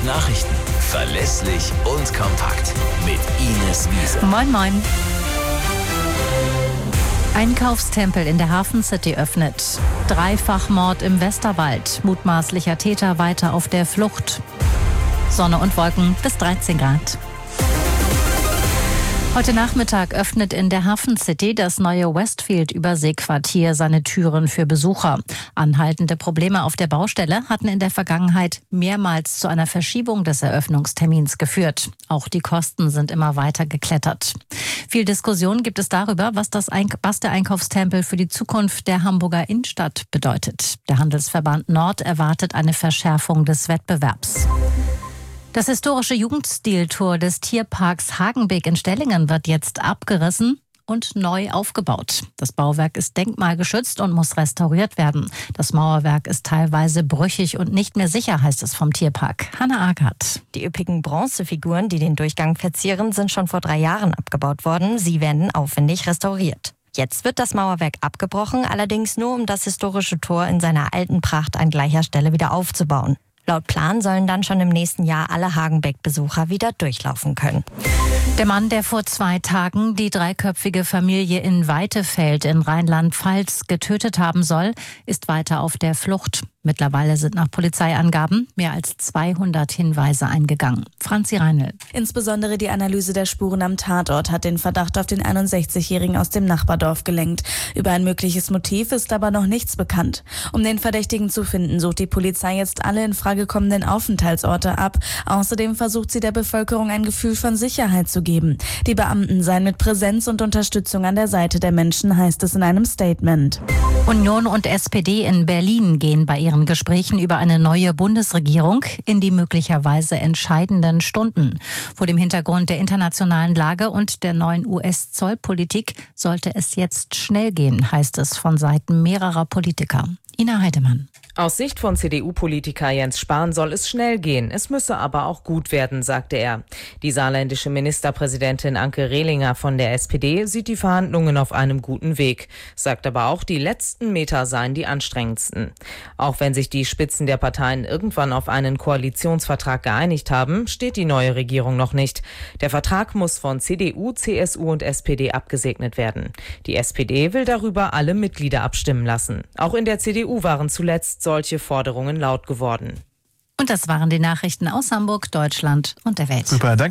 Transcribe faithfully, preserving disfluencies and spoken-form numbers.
Nachrichten. Verlässlich und kompakt. Mit Ines Wiese. Moin, moin. Einkaufstempel in der Hafencity öffnet. Dreifachmord im Westerwald. Mutmaßlicher Täter weiter auf der Flucht. Sonne und Wolken bis dreizehn Grad. Heute Nachmittag öffnet in der Hafencity das neue Westfield-Überseequartier seine Türen für Besucher. Anhaltende Probleme auf der Baustelle hatten in der Vergangenheit mehrmals zu einer Verschiebung des Eröffnungstermins geführt. Auch die Kosten sind immer weiter geklettert. Viel Diskussion gibt es darüber, was, das Eink- was der Einkaufstempel für die Zukunft der Hamburger Innenstadt bedeutet. Der Handelsverband Nord erwartet eine Verschärfung des Wettbewerbs. Das historische Jugendstiltor des Tierparks Hagenbeek in Stellingen wird jetzt abgerissen und neu aufgebaut. Das Bauwerk ist denkmalgeschützt und muss restauriert werden. Das Mauerwerk ist teilweise brüchig und nicht mehr sicher, heißt es vom Tierpark. Hanna Agert. Die üppigen Bronzefiguren, die den Durchgang verzieren, sind schon vor drei Jahren abgebaut worden. Sie werden aufwendig restauriert. Jetzt wird das Mauerwerk abgebrochen, allerdings nur um das historische Tor in seiner alten Pracht an gleicher Stelle wieder aufzubauen. Laut Plan sollen dann schon im nächsten Jahr alle Hagenbeck-Besucher wieder durchlaufen können. Der Mann, der vor zwei Tagen die dreiköpfige Familie in Weitefeld in Rheinland-Pfalz getötet haben soll, ist weiter auf der Flucht. Mittlerweile sind nach Polizeiangaben mehr als zweihundert Hinweise eingegangen. Franzi Reinl. Insbesondere die Analyse der Spuren am Tatort hat den Verdacht auf den einundsechzigjährigen aus dem Nachbardorf gelenkt. Über ein mögliches Motiv ist aber noch nichts bekannt. Um den Verdächtigen zu finden, sucht die Polizei jetzt alle in Frage kommenden Aufenthaltsorte ab. Außerdem versucht sie der Bevölkerung ein Gefühl von Sicherheit zu geben. Die Beamten seien mit Präsenz und Unterstützung an der Seite der Menschen, heißt es in einem Statement. Union und S P D in Berlin gehen bei ihren Gesprächen über eine neue Bundesregierung in die möglicherweise entscheidenden Stunden. Vor dem Hintergrund der internationalen Lage und der neuen U S-Zollpolitik sollte es jetzt schnell gehen, heißt es von Seiten mehrerer Politiker. Ina Heidemann. Aus Sicht von C D U-Politiker Jens Spahn soll es schnell gehen. Es müsse aber auch gut werden, sagte er. Die saarländische Ministerpräsidentin Anke Rehlinger von der S P D sieht die Verhandlungen auf einem guten Weg, sagt aber auch, die letzten Meter seien die anstrengendsten. Auch wenn sich die Spitzen der Parteien irgendwann auf einen Koalitionsvertrag geeinigt haben, steht die neue Regierung noch nicht. Der Vertrag muss von C D U, C S U und S P D abgesegnet werden. Die S P D will darüber alle Mitglieder abstimmen lassen. Auch in der C D U waren zuletzt solche Forderungen laut geworden. Und das waren die Nachrichten aus Hamburg, Deutschland und der Welt. Super, danke.